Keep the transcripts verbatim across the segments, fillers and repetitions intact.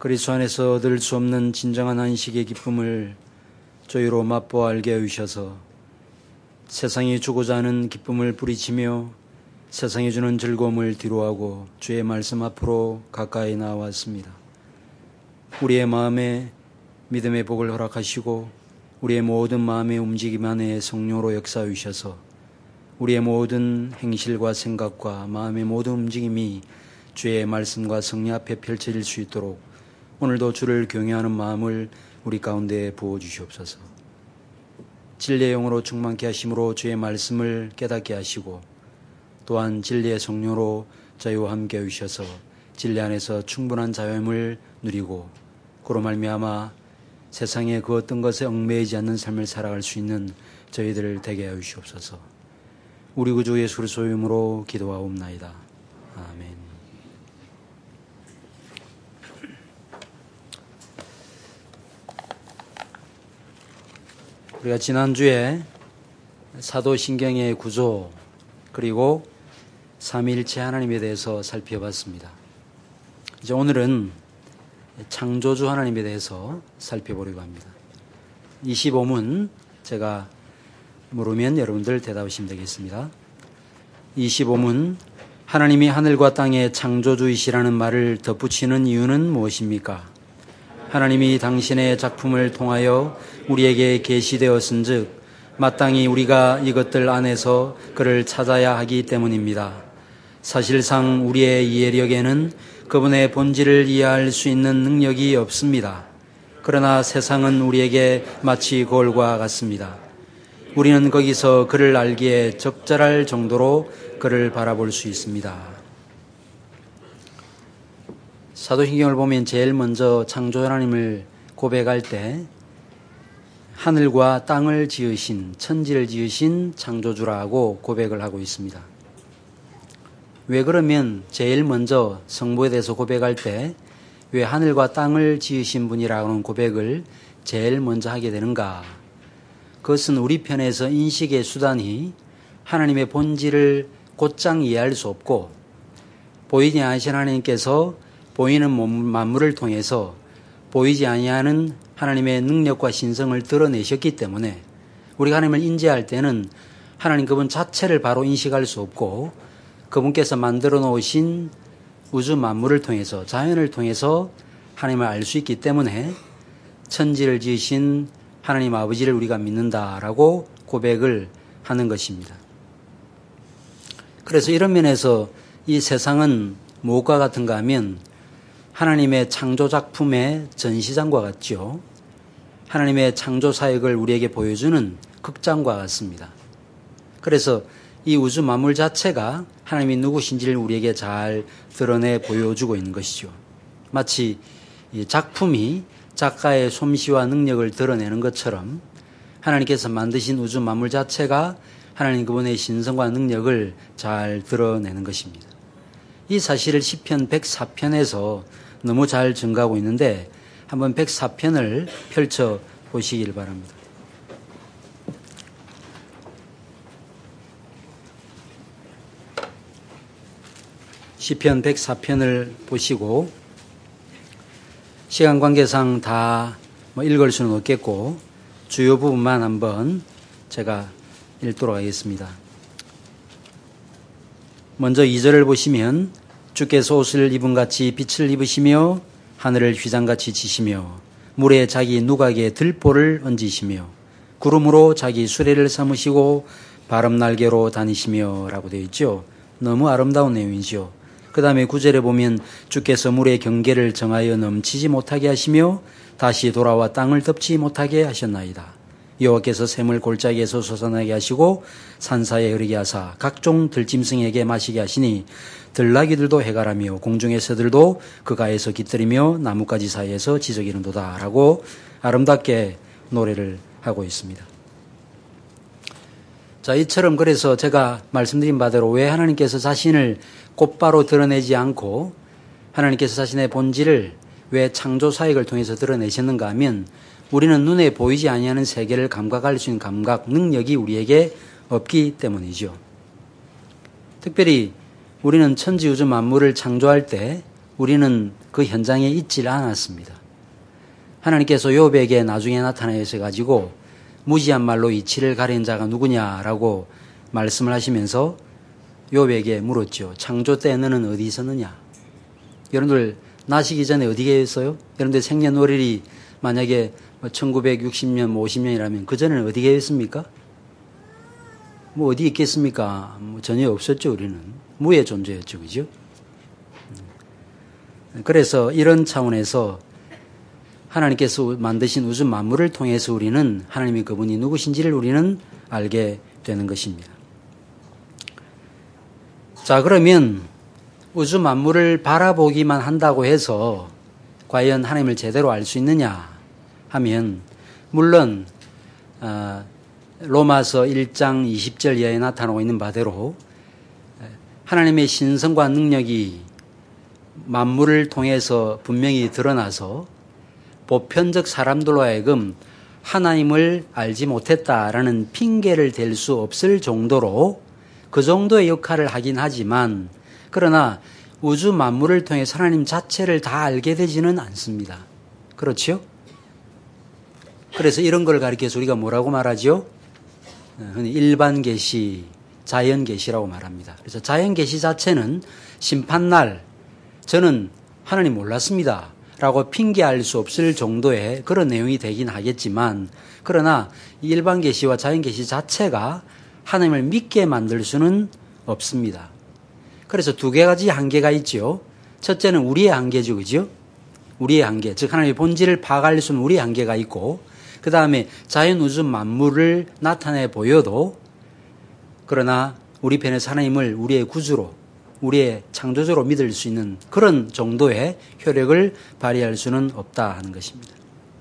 그리스도 안에서 얻을 수 없는 진정한 안식의 기쁨을 저희로 맛보아 알게 하셔서 세상이 주고자 하는 기쁨을 뿌리치며 세상이 주는 즐거움을 뒤로하고 주의 말씀 앞으로 가까이 나왔습니다. 우리의 마음에 믿음의 복을 허락하시고 우리의 모든 마음의 움직임 안에 성령으로 역사해 주셔서 우리의 모든 행실과 생각과 마음의 모든 움직임이 주의 말씀과 성령 앞에 펼쳐질 수 있도록 오늘도 주를 경외하는 마음을 우리 가운데 부어주시옵소서. 진리의 영으로 충만케 하심으로 주의 말씀을 깨닫게 하시고 또한 진리의 성령으로 저희와 함께 해주셔서 진리 안에서 충분한 자유함을 누리고 그로 말미암아 세상의 그 어떤 것에 얽매이지 않는 삶을 살아갈 수 있는 저희들을 되게 하여 주시옵소서. 우리 구주 예수 그리스도의 이름으로 기도하옵나이다. 아멘. 우리가 지난주에 사도신경의 구조 그리고 삼위일체 하나님에 대해서 살펴봤습니다. 이제 오늘은 창조주 하나님에 대해서 살펴보려고 합니다. 이십오 문 제가 물으면 여러분들 대답하시면 되겠습니다. 이십오 문 하나님이 하늘과 땅의 창조주이시라는 말을 덧붙이는 이유는 무엇입니까? 하나님이 당신의 작품을 통하여 우리에게 계시되었은즉 마땅히 우리가 이것들 안에서 그를 찾아야 하기 때문입니다. 사실상 우리의 이해력에는 그분의 본질을 이해할 수 있는 능력이 없습니다. 그러나 세상은 우리에게 마치 거울과 같습니다. 우리는 거기서 그를 알기에 적절할 정도로 그를 바라볼 수 있습니다. 사도신경을 보면 제일 먼저 창조 하나님을 고백할 때 하늘과 땅을 지으신, 천지를 지으신 창조주라고 고백을 하고 있습니다. 왜 그러면 제일 먼저 성부에 대해서 고백할 때 왜 하늘과 땅을 지으신 분이라는 고백을 제일 먼저 하게 되는가? 그것은 우리 편에서 인식의 수단이 하나님의 본질을 곧장 이해할 수 없고 보이지 않으신 하나님께서 보이는 만물을 통해서 보이지 아니하는 하나님의 능력과 신성을 드러내셨기 때문에 우리가 하나님을 인지할 때는 하나님 그분 자체를 바로 인식할 수 없고 그분께서 만들어 놓으신 우주 만물을 통해서 자연을 통해서 하나님을 알 수 있기 때문에 천지를 지으신 하나님 아버지를 우리가 믿는다라고 고백을 하는 것입니다. 그래서 이런 면에서 이 세상은 무엇과 같은가 하면 하나님의 창조작품의 전시장과 같죠. 하나님의 창조사역을 우리에게 보여주는 극장과 같습니다. 그래서 이 우주 만물 자체가 하나님이 누구신지를 우리에게 잘 드러내 보여주고 있는 것이죠. 마치 이 작품이 작가의 솜씨와 능력을 드러내는 것처럼 하나님께서 만드신 우주 만물 자체가 하나님 그분의 신성과 능력을 잘 드러내는 것입니다. 이 사실을 시편 백사 편에서 너무 잘 증가하고 있는데 한번 백사 편을 펼쳐 보시길 바랍니다. 시편 백사 편을 보시고 시간 관계상 다 뭐 읽을 수는 없겠고 주요 부분만 한번 제가 읽도록 하겠습니다. 먼저 이 절을 보시면 주께서 옷을 입은같이 빛을 입으시며 하늘을 휘장같이 치시며 물에 자기 누각에 들보를 얹으시며 구름으로 자기 수레를 삼으시고 바람 날개로 다니시며 라고 되어 있죠. 너무 아름다운 내용이죠. 그 다음에 구 절에 보면 주께서 물의 경계를 정하여 넘치지 못하게 하시며 다시 돌아와 땅을 덮지 못하게 하셨나이다. 여호와께서 샘을 골짜기에서 솟아나게 하시고 산사에 흐르게 하사 각종 들짐승에게 마시게 하시니 들나귀들도 해갈하며 공중의 새들도 그 가에서 깃들이며 나뭇가지 사이에서 지저귀는도다 라고 아름답게 노래를 하고 있습니다. 자, 이처럼 그래서 제가 말씀드린 바대로 왜 하나님께서 자신을 곧바로 드러내지 않고 하나님께서 자신의 본질을 왜 창조 사역을 통해서 드러내셨는가 하면 우리는 눈에 보이지 아니하는 세계를 감각할 수 있는 감각, 능력이 우리에게 없기 때문이죠. 특별히 우리는 천지우주 만물을 창조할 때 우리는 그 현장에 있질 않았습니다. 하나님께서 욥에게 나중에 나타나셔 가지고 무지한 말로 이치를 가린 자가 누구냐라고 말씀을 하시면서 욥에게 물었죠. 창조 때 너는 어디 있었느냐? 여러분들 나시기 전에 어디 계셨어요? 여러분들 생년월일이 만약에 천구백육십 년, 오십 년이라면 그 전에는 어디 계셨습니까? 뭐 어디 있겠습니까? 뭐 전혀 없었죠. 우리는 무의 존재였죠. 그죠? 그래서 이런 차원에서 하나님께서 만드신 우주 만물을 통해서 우리는 하나님이 그분이 누구신지를 우리는 알게 되는 것입니다. 자, 그러면 우주 만물을 바라보기만 한다고 해서 과연 하나님을 제대로 알 수 있느냐 하면, 물론 로마서 일 장 이십 절 이하에 나타나고 있는 바대로 하나님의 신성과 능력이 만물을 통해서 분명히 드러나서 보편적 사람들로 하여금 하나님을 알지 못했다라는 핑계를 댈 수 없을 정도로 그 정도의 역할을 하긴 하지만, 그러나 우주 만물을 통해 하나님 자체를 다 알게 되지는 않습니다. 그렇죠? 그래서 이런 걸 가리켜서 우리가 뭐라고 말하죠? 흔히 일반 계시, 자연 계시라고 말합니다. 그래서 자연 계시 자체는 심판날 저는 하나님 몰랐습니다 라고 핑계할 수 없을 정도의 그런 내용이 되긴 하겠지만, 그러나 일반 계시와 자연 계시 자체가 하나님을 믿게 만들 수는 없습니다. 그래서 두 가지 한계가 있죠. 첫째는 우리의 한계죠. 그죠? 우리의 한계, 즉 하나님의 본질을 파악할 수 있는 우리의 한계가 있고, 그 다음에 자연 우주 만물을 나타내 보여도 그러나 우리 편에서 하나님을 우리의 구주로, 우리의 창조주로 믿을 수 있는 그런 정도의 효력을 발휘할 수는 없다 하는 것입니다.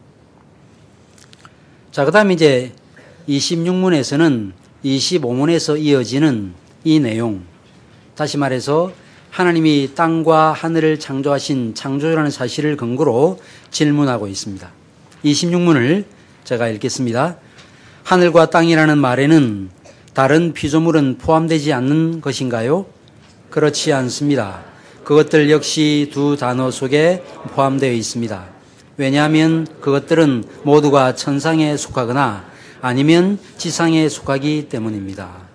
자, 그 다음에 이제 이십육 문에서는 이십오 문에서 이어지는 이 내용, 다시 말해서 하나님이 땅과 하늘을 창조하신 창조주라는 사실을 근거로 질문하고 있습니다. 이십육 문을 제가 읽겠습니다. 하늘과 땅이라는 말에는 다른 피조물은 포함되지 않는 것인가요? 그렇지 않습니다. 그것들 역시 두 단어 속에 포함되어 있습니다. 왜냐하면 그것들은 모두가 천상에 속하거나 아니면 지상에 속하기 때문입니다.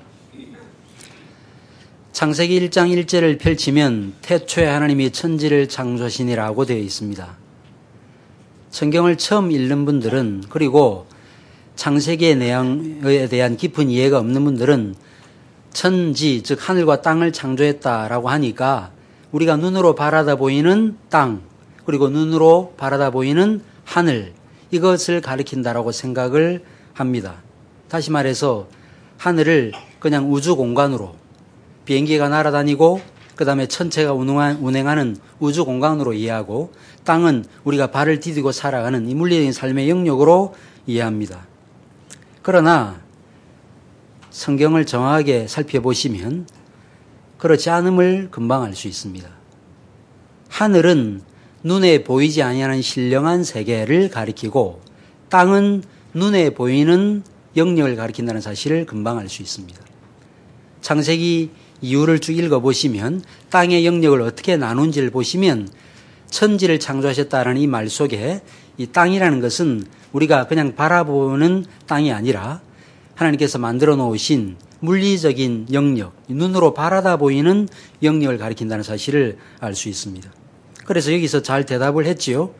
창세기 일 장 일 절을 펼치면 태초에 하나님이 천지를 창조하시니라고 되어 있습니다. 성경을 처음 읽는 분들은, 그리고 창세기의 내용에 대한 깊은 이해가 없는 분들은 천지, 즉 하늘과 땅을 창조했다라고 하니까 우리가 눈으로 바라다 보이는 땅, 그리고 눈으로 바라다 보이는 하늘, 이것을 가리킨다라고 생각을 합니다. 다시 말해서 하늘을 그냥 우주 공간으로, 비행기가 날아다니고 그 다음에 천체가 운행하는 우주 공간으로 이해하고, 땅은 우리가 발을 디디고 살아가는 이 물리적인 삶의 영역으로 이해합니다. 그러나 성경을 정확하게 살펴보시면 그렇지 않음을 금방 알 수 있습니다. 하늘은 눈에 보이지 아니하는 신령한 세계를 가리키고, 땅은 눈에 보이는 영역을 가리킨다는 사실을 금방 알 수 있습니다. 창세기 이유를 쭉 읽어보시면 땅의 영역을 어떻게 나눈지를 보시면 천지를 창조하셨다는 이 말 속에 이 땅이라는 것은 우리가 그냥 바라보는 땅이 아니라 하나님께서 만들어 놓으신 물리적인 영역, 눈으로 바라다 보이는 영역을 가리킨다는 사실을 알 수 있습니다. 그래서 여기서 잘 대답을 했지요.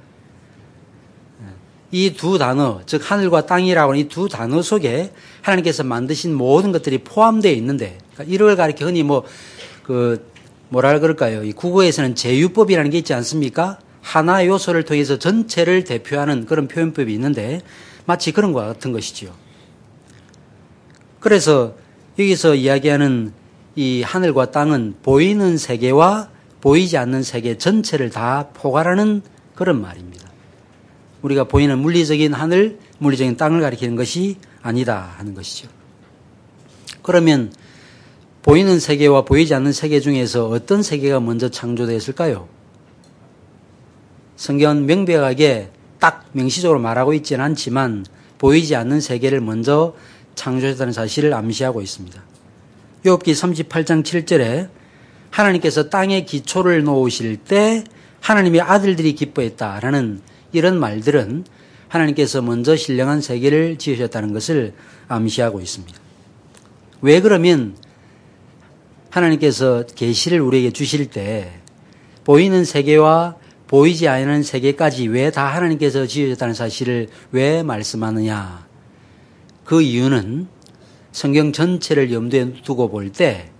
이 두 단어, 즉 하늘과 땅이라고 하는 이 두 단어 속에 하나님께서 만드신 모든 것들이 포함되어 있는데, 그러니까 이걸 가리켜 흔히 뭐, 그, 뭐라 그럴까요? 이 국어에서는 제유법이라는 게 있지 않습니까? 하나의 요소를 통해서 전체를 대표하는 그런 표현법이 있는데, 마치 그런 것과 같은 것이지요. 그래서 여기서 이야기하는 이 하늘과 땅은 보이는 세계와 보이지 않는 세계 전체를 다 포괄하는 그런 말입니다. 우리가 보이는 물리적인 하늘, 물리적인 땅을 가리키는 것이 아니다 하는 것이죠. 그러면 보이는 세계와 보이지 않는 세계 중에서 어떤 세계가 먼저 창조되었을까요? 성경은 명백하게 딱 명시적으로 말하고 있지는 않지만 보이지 않는 세계를 먼저 창조했다는 사실을 암시하고 있습니다. 욥기 삼십팔 장 칠 절에 하나님께서 땅에 기초를 놓으실 때 하나님의 아들들이 기뻐했다라는 이런 말들은 하나님께서 먼저 신령한 세계를 지으셨다는 것을 암시하고 있습니다. 왜 그러면 하나님께서 계시를 우리에게 주실 때 보이는 세계와 보이지 않는 세계까지 왜 다 하나님께서 지으셨다는 사실을 왜 말씀하느냐? 그 이유는 성경 전체를 염두에 두고 볼 때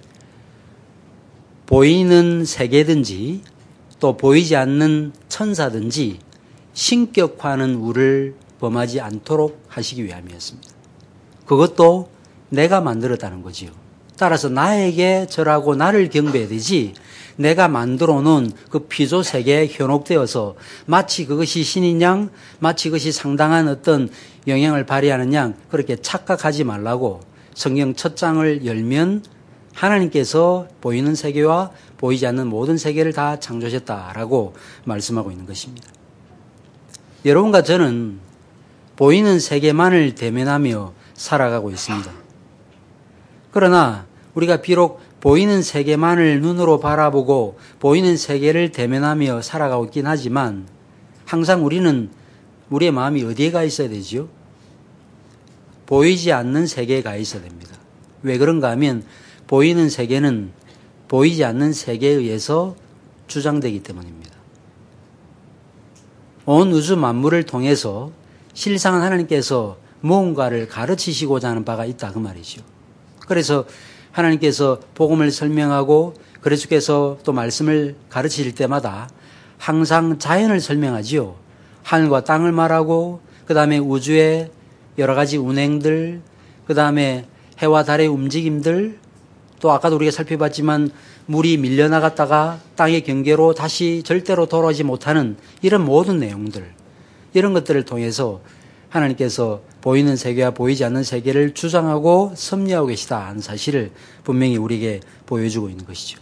보이는 세계든지 또 보이지 않는 천사든지 신격화는 우를 범하지 않도록 하시기 위함이었습니다. 그것도 내가 만들었다는 거지요. 따라서 나에게 절하고 나를 경배해야 되지 내가 만들어 놓은 그 피조 세계에 현혹되어서 마치 그것이 신인 양, 마치 그것이 상당한 어떤 영향을 발휘하는 양 그렇게 착각하지 말라고 성경 첫 장을 열면 하나님께서 보이는 세계와 보이지 않는 모든 세계를 다 창조하셨다라고 말씀하고 있는 것입니다. 여러분과 저는 보이는 세계만을 대면하며 살아가고 있습니다. 그러나 우리가 비록 보이는 세계만을 눈으로 바라보고 보이는 세계를 대면하며 살아가고 있긴 하지만 항상 우리는 우리의 마음이 어디에 가 있어야 되지요? 보이지 않는 세계에 가 있어야 됩니다. 왜 그런가 하면 보이는 세계는 보이지 않는 세계에 의해서 주장되기 때문입니다. 온 우주 만물을 통해서 실상은 하나님께서 무언가를 가르치시고자 하는 바가 있다 그 말이죠. 그래서 하나님께서 복음을 설명하고 그리스도께서 또 말씀을 가르치실 때마다 항상 자연을 설명하지요. 하늘과 땅을 말하고 그 다음에 우주의 여러 가지 운행들, 그 다음에 해와 달의 움직임들, 또 아까도 우리가 살펴봤지만 물이 밀려나갔다가 땅의 경계로 다시 절대로 돌아오지 못하는 이런 모든 내용들, 이런 것들을 통해서 하나님께서 보이는 세계와 보이지 않는 세계를 주장하고 섭리하고 계시다 하는 사실을 분명히 우리에게 보여주고 있는 것이죠.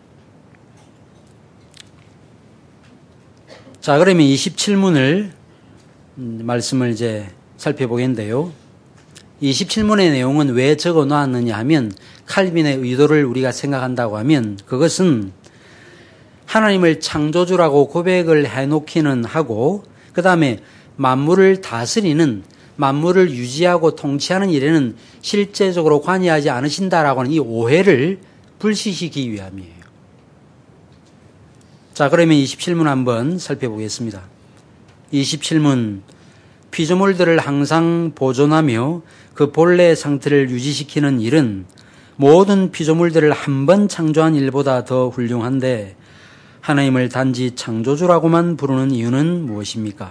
자, 그러면 이십칠 문을 말씀을 이제 살펴보겠는데요. 이십칠 문의 내용은 왜 적어 놓았느냐 하면 칼빈의 의도를 우리가 생각한다고 하면 그것은 하나님을 창조주라고 고백을 해놓기는 하고 그 다음에 만물을 다스리는 만물을 유지하고 통치하는 일에는 실제적으로 관여하지 않으신다라고 하는 이 오해를 불식시키기 위함이에요. 자, 그러면 이십칠 문 한번 살펴보겠습니다. 이십칠 문 피조물들을 항상 보존하며 그 본래의 상태를 유지시키는 일은 모든 피조물들을 한 번 창조한 일보다 더 훌륭한데 하나님을 단지 창조주라고만 부르는 이유는 무엇입니까?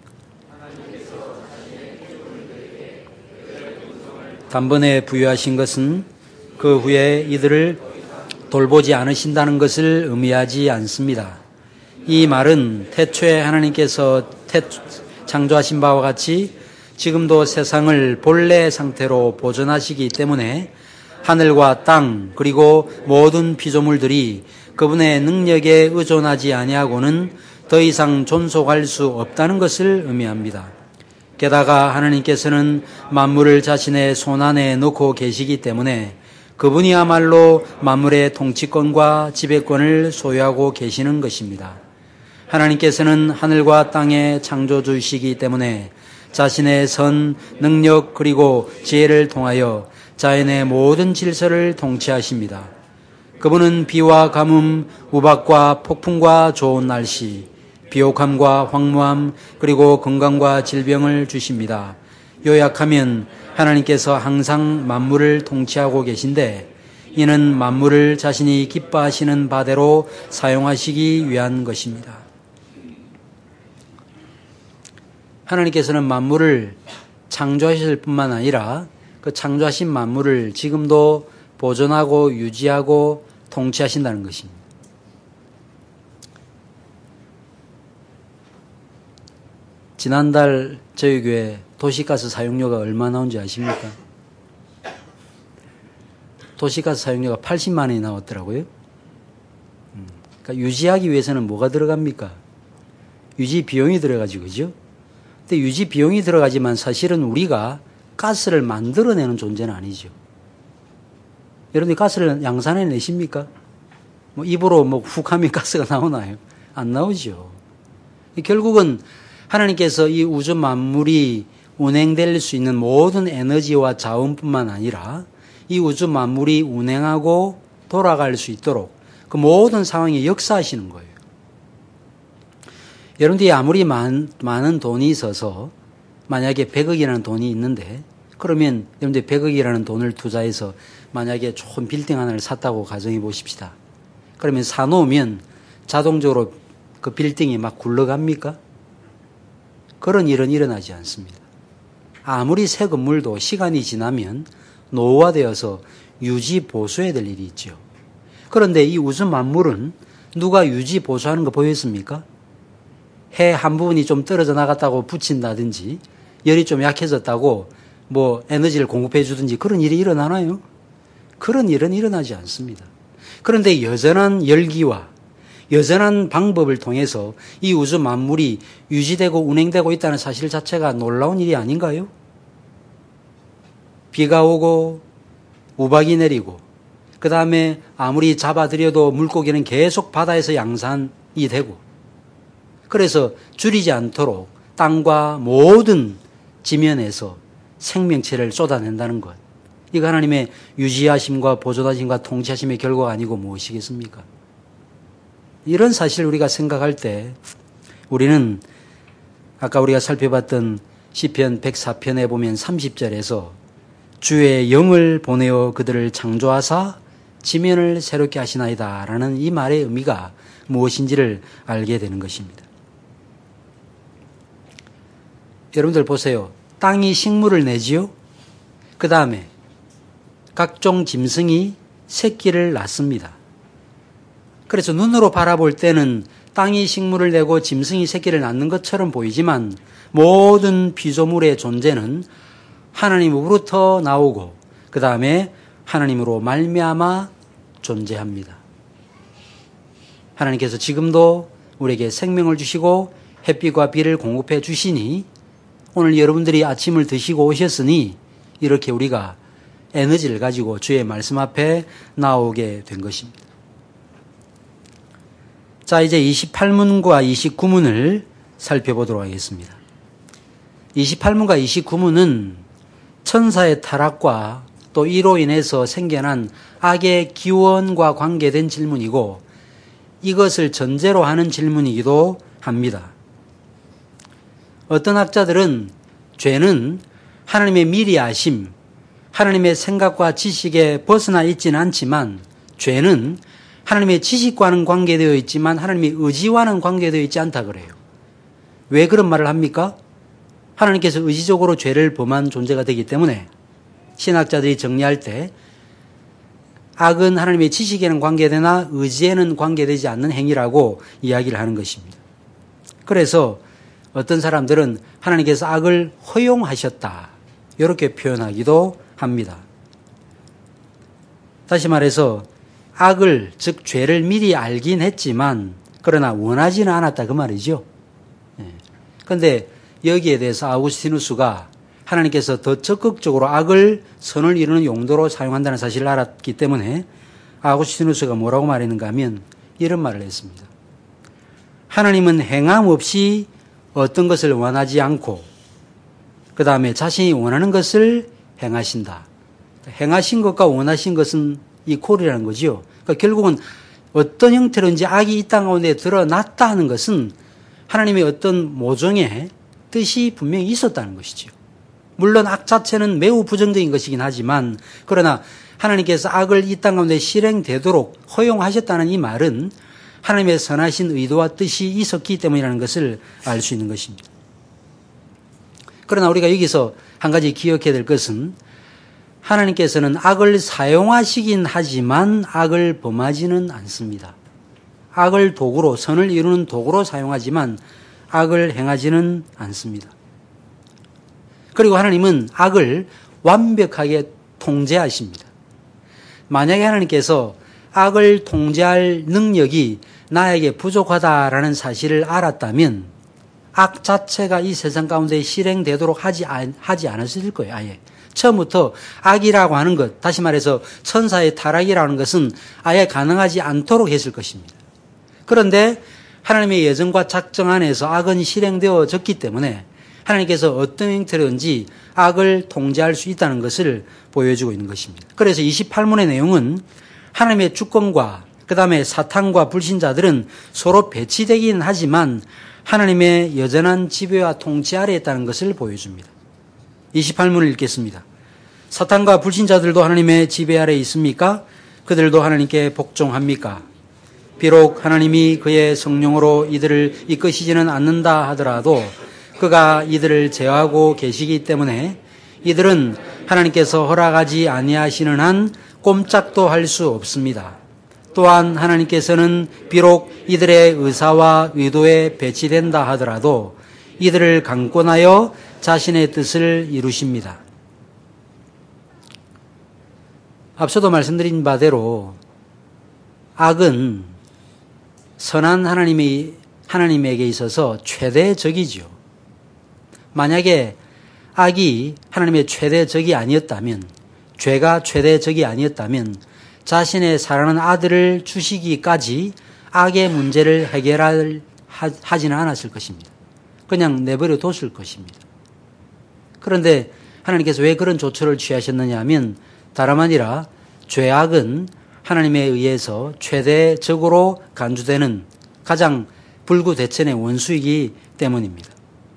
단번에 부여하신 것은 그 후에 이들을 돌보지 않으신다는 것을 의미하지 않습니다. 이 말은 태초에 하나님께서 태, 창조하신 바와 같이 지금도 세상을 본래 상태로 보존하시기 때문에 하늘과 땅 그리고 모든 피조물들이 그분의 능력에 의존하지 아니하고는 더 이상 존속할 수 없다는 것을 의미합니다. 게다가 하나님께서는 만물을 자신의 손안에 놓고 계시기 때문에 그분이야말로 만물의 통치권과 지배권을 소유하고 계시는 것입니다. 하나님께서는 하늘과 땅의 창조주이시기 때문에 자신의 선, 능력 그리고 지혜를 통하여 자연의 모든 질서를 통치하십니다. 그분은 비와 가뭄, 우박과 폭풍과 좋은 날씨, 비옥함과 황무함 그리고 건강과 질병을 주십니다. 요약하면 하나님께서 항상 만물을 통치하고 계신데 이는 만물을 자신이 기뻐하시는 바대로 사용하시기 위한 것입니다. 하나님께서는 만물을 창조하실 뿐만 아니라 그 창조하신 만물을 지금도 보존하고 유지하고 통치하신다는 것입니다. 지난달 저희 교회 도시가스 사용료가 얼마 나온지 아십니까? 도시가스 사용료가 팔십만 원이 나왔더라고요. 그러니까 유지하기 위해서는 뭐가 들어갑니까? 유지 비용이 들어가지, 그죠? 근데 유지 비용이 들어가지만 사실은 우리가 가스를 만들어내는 존재는 아니죠. 여러분이 가스를 양산해 내십니까? 뭐 입으로 뭐 훅 하면 가스가 나오나요? 안 나오죠. 결국은 하나님께서 이 우주 만물이 운행될 수 있는 모든 에너지와 자원뿐만 아니라 이 우주 만물이 운행하고 돌아갈 수 있도록 그 모든 상황에 역사하시는 거예요. 여러분들이 아무리 많, 많은 돈이 있어서 만약에 백억이라는 돈이 있는데 그러면 여러분들이 백억이라는 돈을 투자해서 만약에 좋은 빌딩 하나를 샀다고 가정해 보십시다. 그러면 사놓으면 자동적으로 그 빌딩이 막 굴러갑니까? 그런 일은 일어나지 않습니다. 아무리 새 건물도 시간이 지나면 노후화되어서 유지 보수해야 될 일이 있죠. 그런데 이 우주 만물은 누가 유지 보수하는 거 보였습니까? 해 한 부분이 좀 떨어져 나갔다고 붙인다든지 열이 좀 약해졌다고 뭐 에너지를 공급해 주든지 그런 일이 일어나나요? 그런 일은 일어나지 않습니다. 그런데 여전한 열기와 여전한 방법을 통해서 이 우주 만물이 유지되고 운행되고 있다는 사실 자체가 놀라운 일이 아닌가요? 비가 오고 우박이 내리고 그 다음에 아무리 잡아들여도 물고기는 계속 바다에서 양산이 되고 그래서 줄이지 않도록 땅과 모든 지면에서 생명체를 쏟아낸다는 것. 이거 하나님의 유지하심과 보존하심과 통치하심의 결과가 아니고 무엇이겠습니까? 이런 사실을 우리가 생각할 때 우리는 아까 우리가 살펴봤던 시편 백사 편에 보면 삼십 절에서 주의 영을 보내어 그들을 창조하사 지면을 새롭게 하시나이다 라는 이 말의 의미가 무엇인지를 알게 되는 것입니다. 여러분들 보세요. 땅이 식물을 내지요. 그 다음에 각종 짐승이 새끼를 낳습니다. 그래서 눈으로 바라볼 때는 땅이 식물을 내고 짐승이 새끼를 낳는 것처럼 보이지만 모든 피조물의 존재는 하나님으로부터 나오고 그 다음에 하나님으로 말미암아 존재합니다. 하나님께서 지금도 우리에게 생명을 주시고 햇빛과 비를 공급해 주시니 오늘 여러분들이 아침을 드시고 오셨으니 이렇게 우리가 에너지를 가지고 주의 말씀 앞에 나오게 된 것입니다. 자, 이제 이십팔 문과 이십구 문을 살펴보도록 하겠습니다. 이십팔 문과 이십구 문은 천사의 타락과 또 이로 인해서 생겨난 악의 기원과 관계된 질문이고 이것을 전제로 하는 질문이기도 합니다. 어떤 학자들은 죄는 하나님의 미리 아심, 하나님의 생각과 지식에 벗어나 있지는 않지만 죄는 하나님의 지식과는 관계되어 있지만 하나님의 의지와는 관계되어 있지 않다 그래요. 왜 그런 말을 합니까? 하나님께서 의지적으로 죄를 범한 존재가 되기 때문에 신학자들이 정리할 때 악은 하나님의 지식에는 관계되나 의지에는 관계되지 않는 행위라고 이야기를 하는 것입니다. 그래서 어떤 사람들은 하나님께서 악을 허용하셨다 이렇게 표현하기도 합니다. 다시 말해서 악을 즉 죄를 미리 알긴 했지만 그러나 원하지는 않았다 그 말이죠. 그런데 여기에 대해서 아우구스티누스가 하나님께서 더 적극적으로 악을 선을 이루는 용도로 사용한다는 사실을 알았기 때문에 아우구스티누스가 뭐라고 말했는가 하면 이런 말을 했습니다. 하나님은 행함 없이 어떤 것을 원하지 않고 그 다음에 자신이 원하는 것을 행하신다. 행하신 것과 원하신 것은 이퀄이라는 거죠. 그러니까 결국은 어떤 형태로인지 악이 이 땅 가운데 드러났다 하는 것은 하나님의 어떤 모종의 뜻이 분명히 있었다는 것이죠. 물론 악 자체는 매우 부정적인 것이긴 하지만 그러나 하나님께서 악을 이 땅 가운데 실행되도록 허용하셨다는 이 말은 하나님의 선하신 의도와 뜻이 있었기 때문이라는 것을 알 수 있는 것입니다. 그러나 우리가 여기서 한 가지 기억해야 될 것은 하나님께서는 악을 사용하시긴 하지만 악을 범하지는 않습니다. 악을 도구로, 선을 이루는 도구로 사용하지만 악을 행하지는 않습니다. 그리고 하나님은 악을 완벽하게 통제하십니다. 만약에 하나님께서 악을 통제할 능력이 나에게 부족하다라는 사실을 알았다면 악 자체가 이 세상 가운데 실행되도록 하지, 하지 않았을 거예요. 아예. 처음부터 악이라고 하는 것, 다시 말해서 천사의 타락이라는 것은 아예 가능하지 않도록 했을 것입니다. 그런데 하나님의 예정과 작정 안에서 악은 실행되어졌기 때문에 하나님께서 어떤 형태로든지 악을 통제할 수 있다는 것을 보여주고 있는 것입니다. 그래서 이십팔 문의 내용은 하나님의 주권과 그 다음에 사탄과 불신자들은 서로 배치되긴 하지만 하나님의 여전한 지배와 통치 아래에 있다는 것을 보여줍니다. 이십팔 문을 읽겠습니다. 사탄과 불신자들도 하나님의 지배 아래에 있습니까? 그들도 하나님께 복종합니까? 비록 하나님이 그의 성령으로 이들을 이끄시지는 않는다 하더라도 그가 이들을 제어하고 계시기 때문에 이들은 하나님께서 허락하지 아니하시는 한 꼼짝도 할 수 없습니다. 또한 하나님께서는 비록 이들의 의사와 의도에 배치된다 하더라도 이들을 강권하여 자신의 뜻을 이루십니다. 앞서도 말씀드린 바대로 악은 선한 하나님이, 하나님에게 있어서 최대 적이죠. 만약에 악이 하나님의 최대 적이 아니었다면, 죄가 최대 적이 아니었다면 자신의 사랑하는 아들을 주시기까지 악의 문제를 해결할, 하, 하지는 않았을 것입니다. 그냥 내버려 뒀을 것입니다. 그런데 하나님께서 왜 그런 조처를 취하셨느냐 하면 다름 아니라 죄악은 하나님에 의해서 최대적으로 간주되는 가장 불구대천의 원수이기 때문입니다.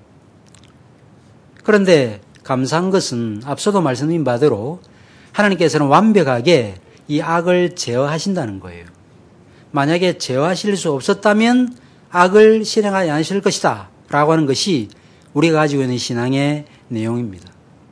그런데 감사한 것은 앞서도 말씀드린 바대로 하나님께서는 완벽하게 이 악을 제어하신다는 거예요. 만약에 제어하실 수 없었다면 악을 실행하지 않으실 것이다 라고 하는 것이 우리가 가지고 있는 신앙의 내용입니다.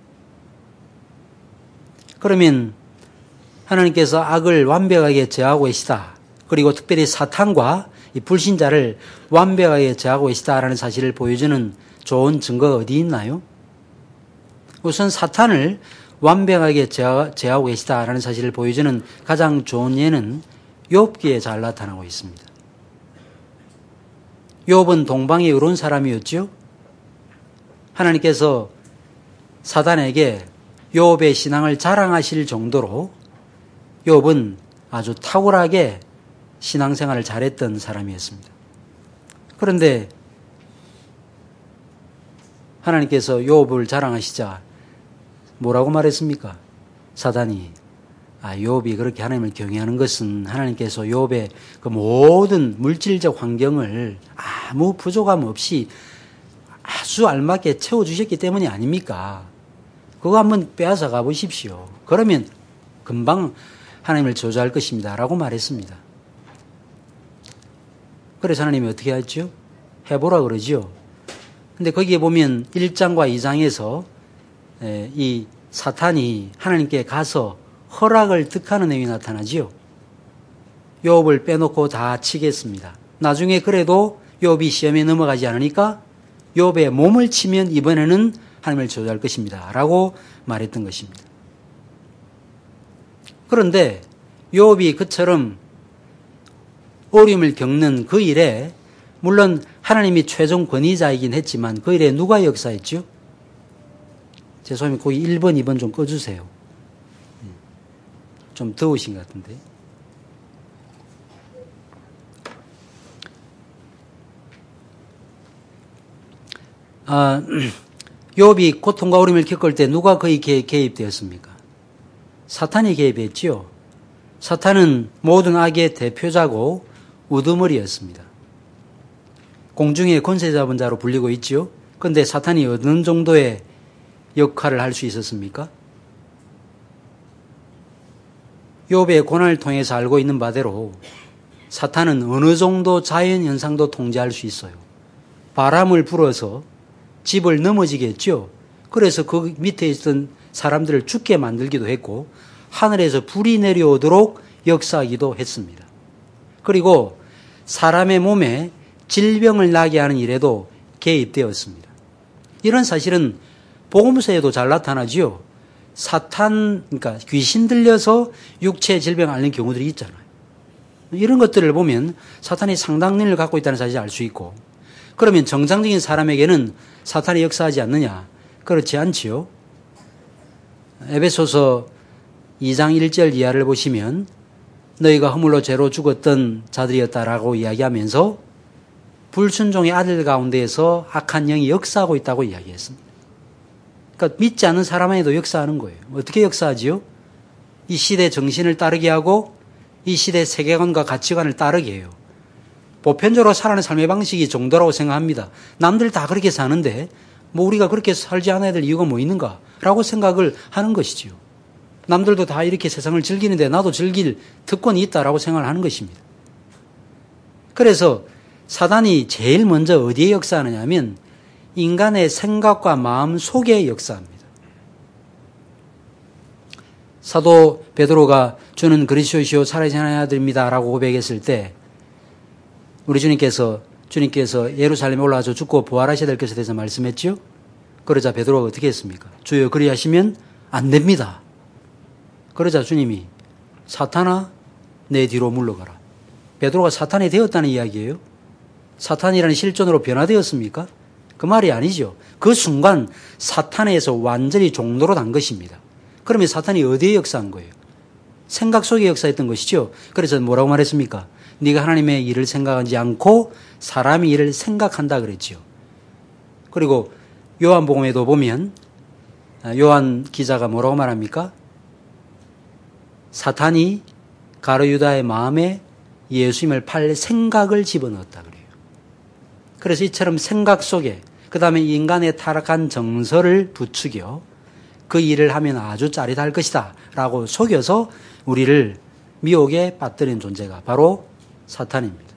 그러면 하나님께서 악을 완벽하게 제어하고 계시다. 그리고 특별히 사탄과 이 불신자를 완벽하게 제어하고 계시다라는 사실을 보여주는 좋은 증거가 어디 있나요? 우선 사탄을 완벽하게 제어하고 계시다라는 사실을 보여주는 가장 좋은 예는 욥기에 잘 나타나고 있습니다. 욥은 동방에 의로운 사람이었죠. 하나님께서 사단에게 욥의 신앙을 자랑하실 정도로 욥은 아주 탁월하게 신앙생활을 잘했던 사람이었습니다. 그런데 하나님께서 욥을 자랑하시자 뭐라고 말했습니까? 사단이 아, 욥이 그렇게 하나님을 경외하는 것은 하나님께서 욥의 그 모든 물질적 환경을 아무 부족함 없이 아주 알맞게 채워주셨기 때문이 아닙니까? 그거 한번 빼앗아 가보십시오. 그러면 금방 하나님을 저주할 것입니다. 라고 말했습니다. 그래서 하나님이 어떻게 했죠? 해보라 그러죠. 근데 거기에 보면 일 장과 이 장에서 이 사탄이 하나님께 가서 허락을 득하는 내용이 나타나지요. 욥을 빼놓고 다 치겠습니다. 나중에 그래도 욥이 시험에 넘어가지 않으니까 욥의 몸을 치면 이번에는 하나님을 저주할 것입니다. 라고 말했던 것입니다. 그런데 욥이 그처럼 어려움을 겪는 그 일에 물론 하나님이 최종 권위자이긴 했지만 그 일에 누가 역사했죠? 죄송합니다. 거기 일 번, 이 번 좀 꺼주세요. 좀 더우신 것 같은데. 아, 욥이 고통과 어려움을 겪을 때 누가 거의 개입되었습니까? 사탄이 개입했지요. 사탄은 모든 악의 대표자고 우두머리였습니다. 공중의 권세 잡은 자로 불리고 있지요. 그런데 사탄이 어느 정도의 역할을 할 수 있었습니까? 욥의 고난을 통해서 알고 있는 바대로 사탄은 어느 정도 자연 현상도 통제할 수 있어요. 바람을 불어서 집을 넘어지게 했죠. 그래서 그 밑에 있던 사람들을 죽게 만들기도 했고 하늘에서 불이 내려오도록 역사하기도 했습니다. 그리고 사람의 몸에 질병을 나게 하는 일에도 개입되었습니다. 이런 사실은 복음서에도 잘 나타나지요. 사탄, 그러니까 귀신 들려서 육체 질병을 앓는 경우들이 있잖아요. 이런 것들을 보면 사탄이 상당 능력을 갖고 있다는 사실을 알 수 있고, 그러면 정상적인 사람에게는 사탄이 역사하지 않느냐? 그렇지 않지요. 에베소서 이 장 일 절 이하를 보시면 너희가 허물로 죄로 죽었던 자들이었다라고 이야기하면서 불순종의 아들 가운데에서 악한 영이 역사하고 있다고 이야기했습니다. 그러니까 믿지 않는 사람에도 역사하는 거예요. 어떻게 역사하지요? 이 시대 정신을 따르게 하고 이 시대 세계관과 가치관을 따르게 해요. 보편적으로 살아가는 삶의 방식이 정도라고 생각합니다. 남들 다 그렇게 사는데 뭐 우리가 그렇게 살지 않아야 될 이유가 뭐 있는가? 라고 생각을 하는 것이지요. 남들도 다 이렇게 세상을 즐기는데 나도 즐길 특권이 있다라고 생각을 하는 것입니다. 그래서 사단이 제일 먼저 어디에 역사하느냐 하면 인간의 생각과 마음 속에 역사합니다. 사도 베드로가 주는 그리스도시요 살아계신 하나님의 아들입니다 라고 고백했을 때 우리 주님께서 주님께서 예루살렘에 올라와서 죽고 부활하셔야 될 것에 대해서 말씀했죠. 그러자 베드로가 어떻게 했습니까? 주여 그리하시면 안 됩니다. 그러자 주님이 사탄아 내 뒤로 물러가라. 베드로가 사탄이 되었다는 이야기예요. 사탄이라는 실존으로 변화되었습니까? 그 말이 아니죠. 그 순간 사탄에서 완전히 종로로 난 것입니다. 그러면 사탄이 어디에 역사한 거예요? 생각 속에 역사했던 것이죠. 그래서 뭐라고 말했습니까? 네가 하나님의 일을 생각하지 않고 사람의 일을 생각한다 그랬죠. 그리고 요한복음에도 보면 요한 기자가 뭐라고 말합니까? 사탄이 가룟 유다의 마음에 예수님을 팔 생각을 집어넣었다 그래요. 그래서 이처럼 생각 속에 그 다음에 인간의 타락한 정서를 부추겨 그 일을 하면 아주 짜릿할 것이다 라고 속여서 우리를 미혹에 빠뜨린 존재가 바로 사탄입니다.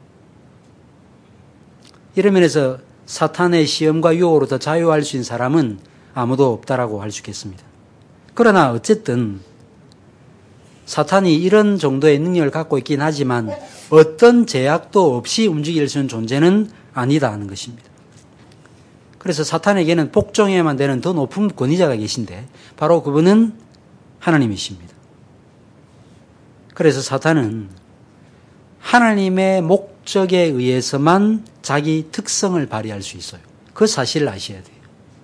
이런 면에서 사탄의 시험과 유혹으로부터 자유할 수 있는 사람은 아무도 없다라고 할 수 있겠습니다. 그러나 어쨌든 사탄이 이런 정도의 능력을 갖고 있긴 하지만 어떤 제약도 없이 움직일 수 있는 존재는 아니다 하는 것입니다. 그래서 사탄에게는 복종해야만 되는 더 높은 권위자가 계신데 바로 그분은 하나님이십니다. 그래서 사탄은 하나님의 목적에 의해서만 자기 특성을 발휘할 수 있어요. 그 사실을 아셔야 돼요.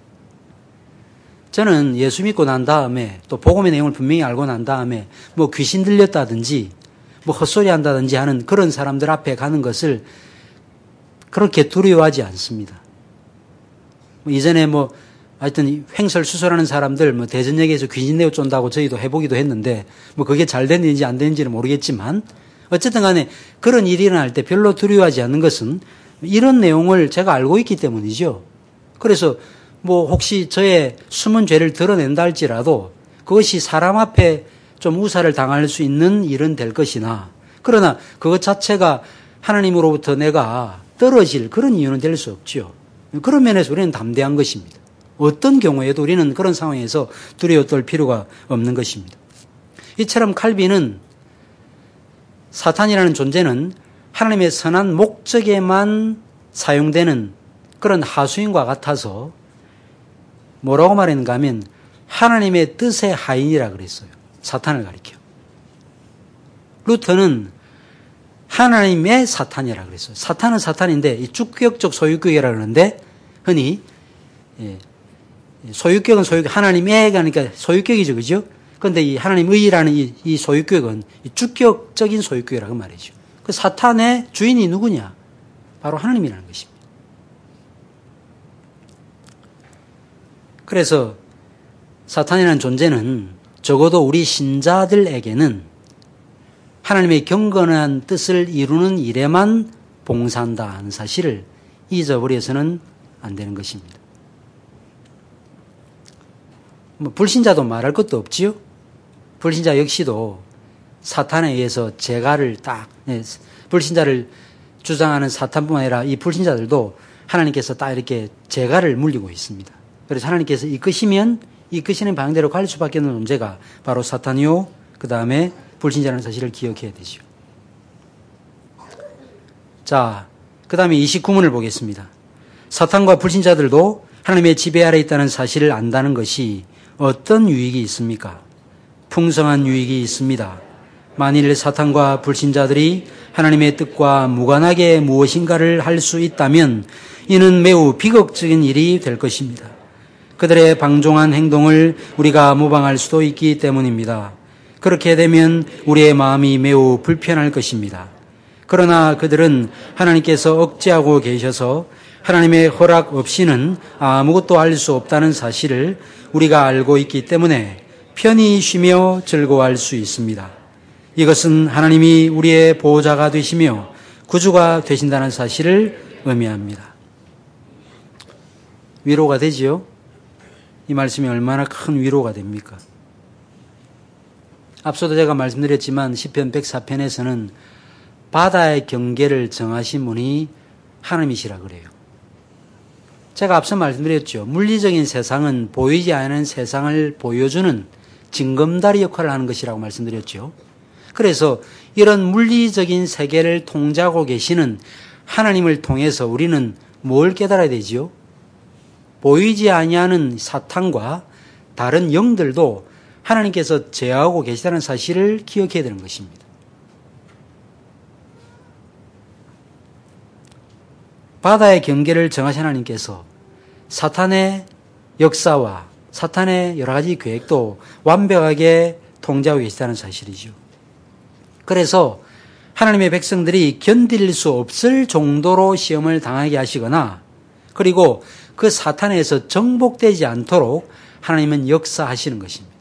저는 예수 믿고 난 다음에 또 복음의 내용을 분명히 알고 난 다음에 뭐 귀신 들렸다든지 뭐 헛소리 한다든지 하는 그런 사람들 앞에 가는 것을 그렇게 두려워하지 않습니다. 뭐 이전에 뭐 하여튼 횡설수설하는 사람들 뭐 대전역에서 귀신 내어 쫀다고 저희도 해보기도 했는데 뭐 그게 잘 됐는지 안 됐는지는 모르겠지만 어쨌든 간에 그런 일이 일어날 때 별로 두려워하지 않는 것은 이런 내용을 제가 알고 있기 때문이죠. 그래서 뭐 혹시 저의 숨은 죄를 드러낸다 할지라도 그것이 사람 앞에 좀 우사를 당할 수 있는 일은 될 것이나 그러나 그것 자체가 하나님으로부터 내가 떨어질 그런 이유는 될 수 없죠. 그런 면에서 우리는 담대한 것입니다. 어떤 경우에도 우리는 그런 상황에서 두려워 떨 필요가 없는 것입니다. 이처럼 칼빈은 사탄이라는 존재는 하나님의 선한 목적에만 사용되는 그런 하수인과 같아서 뭐라고 말했는가 하면 하나님의 뜻의 하인이라 그랬어요. 사탄을 가리켜. 루터는 하나님의 사탄이라 그랬어요. 사탄은 사탄인데 이 주격적 소유격이라 그러는데 흔히 소유격은 소유격, 하나님의 그러니까 소유격이죠. 그죠? 그런데 이 하나님의라는 이, 이 소유격은 이 주격적인 소유격이라고 말이죠. 그 사탄의 주인이 누구냐? 바로 하나님이라는 것입니다. 그래서 사탄이라는 존재는 적어도 우리 신자들에게는 하나님의 경건한 뜻을 이루는 일에만 봉사한다 하는 사실을 잊어버려서는 안 되는 것입니다. 뭐 불신자도 말할 것도 없지요. 불신자 역시도 사탄에 의해서 재갈을 딱 네, 불신자를 주장하는 사탄뿐만 아니라 이 불신자들도 하나님께서 딱 이렇게 재갈을 물리고 있습니다. 그래서 하나님께서 이끄시면 이끄시는 방향대로 갈 수밖에 없는 존재가 바로 사탄이요. 그 다음에 불신자라는 사실을 기억해야 되죠. 자, 그 다음에 이십구 문을 보겠습니다. 사탄과 불신자들도 하나님의 지배 아래 있다는 사실을 안다는 것이 어떤 유익이 있습니까? 풍성한 유익이 있습니다. 만일 사탄과 불신자들이 하나님의 뜻과 무관하게 무엇인가를 할 수 있다면 이는 매우 비극적인 일이 될 것입니다. 그들의 방종한 행동을 우리가 모방할 수도 있기 때문입니다. 그렇게 되면 우리의 마음이 매우 불편할 것입니다. 그러나 그들은 하나님께서 억제하고 계셔서 하나님의 허락 없이는 아무것도 알 수 없다는 사실을 우리가 알고 있기 때문에 편히 쉬며 즐거워할 수 있습니다. 이것은 하나님이 우리의 보호자가 되시며 구주가 되신다는 사실을 의미합니다. 위로가 되지요? 이 말씀이 얼마나 큰 위로가 됩니까? 앞서도 제가 말씀드렸지만 시편 백사 편에서는 바다의 경계를 정하신 분이 하나님이시라 그래요. 제가 앞서 말씀드렸죠. 물리적인 세상은 보이지 않는 세상을 보여주는 징검다리 역할을 하는 것이라고 말씀드렸죠. 그래서 이런 물리적인 세계를 통제하고 계시는 하나님을 통해서 우리는 뭘 깨달아야 되지요? 보이지 아니하는 사탄과 다른 영들도 하나님께서 제어하고 계시다는 사실을 기억해야 되는 것입니다. 바다의 경계를 정하신 하나님께서 사탄의 역사와 사탄의 여러 가지 계획도 완벽하게 통제하고 계시다는 사실이죠. 그래서 하나님의 백성들이 견딜 수 없을 정도로 시험을 당하게 하시거나 그리고 그 사탄에서 정복되지 않도록 하나님은 역사하시는 것입니다.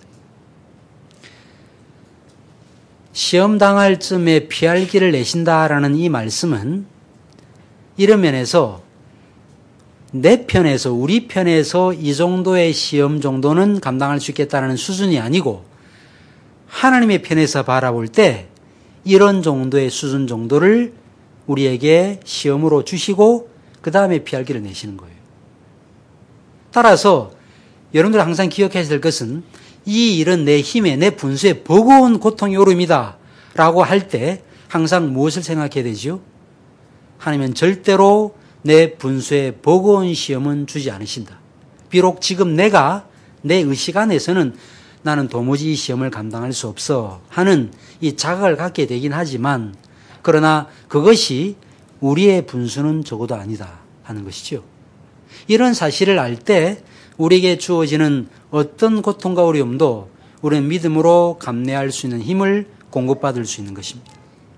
시험 당할 쯤에 피할 길을 내신다라는 이 말씀은 이런 면에서 내 편에서 우리 편에서 이 정도의 시험 정도는 감당할 수 있겠다는 수준이 아니고 하나님의 편에서 바라볼 때 이런 정도의 수준 정도를 우리에게 시험으로 주시고 그 다음에 피할 길을 내시는 거예요. 따라서 여러분들 항상 기억해야 될 것은 이 일은 내 힘에 내 분수에 버거운 고통이 오릅니다 라고 할 때 항상 무엇을 생각해야 되죠? 하나님은 절대로 내 분수에 버거운 시험은 주지 않으신다. 비록 지금 내가 내 의식 안에서는 나는 도무지 이 시험을 감당할 수 없어 하는 이 자각을 갖게 되긴 하지만 그러나 그것이 우리의 분수는 적어도 아니다 하는 것이죠. 이런 사실을 알 때 우리에게 주어지는 어떤 고통과 어려움도 우리는 믿음으로 감내할 수 있는 힘을 공급받을 수 있는 것입니다.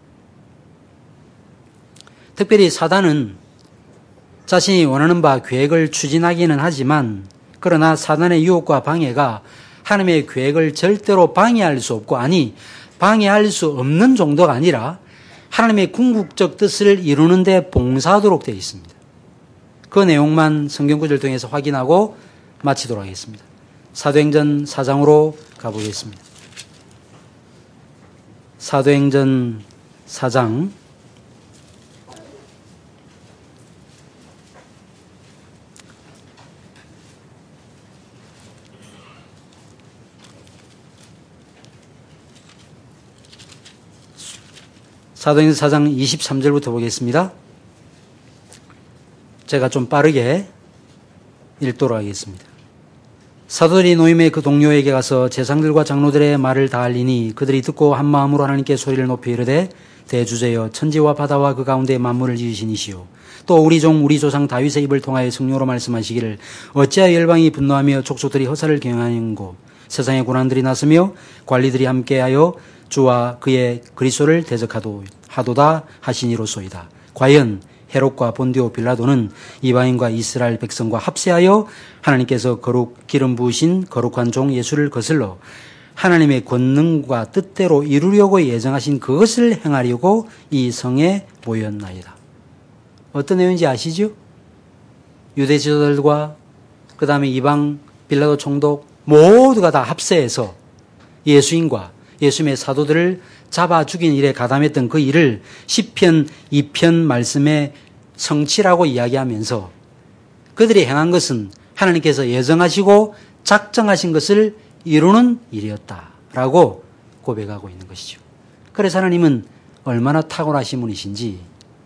특별히 사단은 자신이 원하는 바 계획을 추진하기는 하지만 그러나 사단의 유혹과 방해가 하나님의 계획을 절대로 방해할 수 없고 아니 방해할 수 없는 정도가 아니라 하나님의 궁극적 뜻을 이루는 데 봉사하도록 되어 있습니다. 그 내용만 성경구절 통해서 확인하고 마치도록 하겠습니다. 사도행전 사 장으로 가보겠습니다. 사도행전 사 장 사도행전 사 장 이십삼 절부터 보겠습니다. 제가 좀 빠르게 읽도록 하겠습니다. 사도들이 노임의 그 동료에게 가서 제상들과 장로들의 말을 다 알리니 그들이 듣고 한 마음으로 하나님께 소리를 높여 이르되 대주제여 천지와 바다와 그 가운데 만물을 지으신 이시오 또 우리 종 우리 조상 다윗의 입을 통하여 성령으로 말씀하시기를 어찌하여 열방이 분노하며 족속들이 허사를 경영하는고 세상의 고난들이 났으며 관리들이 함께하여 주와 그의 그리스도를 대적하도다 하시니로소이다. 과연 헤롯과 본디오 빌라도는 이방인과 이스라엘 백성과 합세하여 하나님께서 거룩 기름 부으신 거룩한 종 예수를 거슬러 하나님의 권능과 뜻대로 이루려고 예정하신 그것을 행하려고 이 성에 모였나이다. 어떤 내용인지 아시죠? 유대 지도자들과 그 다음에 이방 빌라도 총독 모두가 다 합세해서 예수인과 예수님의 사도들을 잡아 죽인 일에 가담했던 그 일을 시편 이 편 말씀에 성취라고 이야기하면서 그들이 행한 것은 하나님께서 예정하시고 작정하신 것을 이루는 일이었다라고 고백하고 있는 것이죠. 그래서 하나님은 얼마나 탁월하신 분이신지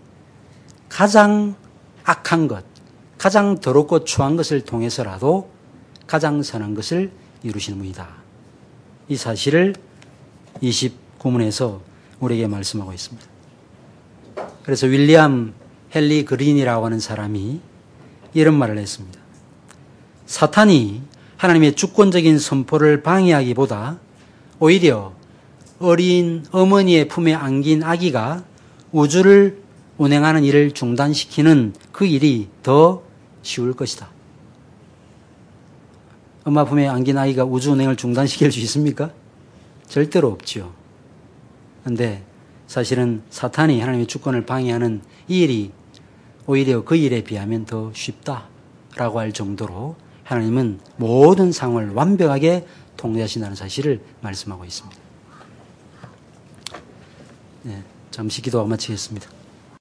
가장 악한 것, 가장 더럽고 추한 것을 통해서라도 가장 선한 것을 이루시는 분이다. 이 사실을 이십구 문에서 우리에게 말씀하고 있습니다. 그래서 윌리엄 헨리 그린이라고 하는 사람이 이런 말을 했습니다. 사탄이 하나님의 주권적인 선포를 방해하기보다 오히려 어린 어머니의 품에 안긴 아기가 우주를 운행하는 일을 중단시키는 그 일이 더 쉬울 것이다. 엄마 품에 안긴 아이가 우주 운행을 중단시킬 수 있습니까? 절대로 없죠. 그런데 사실은 사탄이 하나님의 주권을 방해하는 이 일이 오히려 그 일에 비하면 더 쉽다라고 할 정도로 하나님은 모든 상황을 완벽하게 통제하신다는 사실을 말씀하고 있습니다. 네, 잠시 기도하고 마치겠습니다.